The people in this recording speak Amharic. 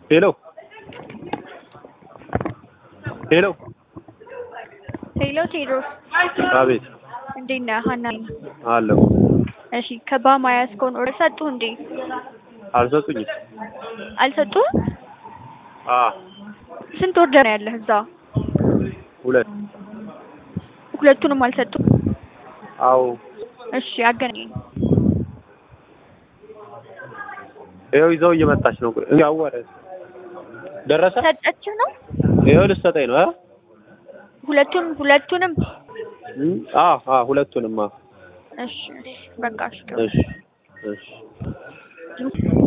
ሄሎ ሄሎ ሄሎ ቴድሮስ አቤት እንዴት ነህ? ሀና ነኝ። አለሁ። እሺ ከባማ ያስኮን ኦርደር ሰጡህ እንዴ? አልሰጡኝም። አልሰጡህም? ስንት ኦርደር ነው ያለህ እዛ? ሁለት። ሁለቱንም አልሰጡም? አዎ። እሺ አገናኘኝ። ይኸው ይዘው እየመጣች ነው። ያወረ ደረሰ? ሰጠችህ ነው? ይኸው ልትሰጠኝ ነው። ሁለቱንም ሁለቱንም። እሺ በቃ እሺ። እሺ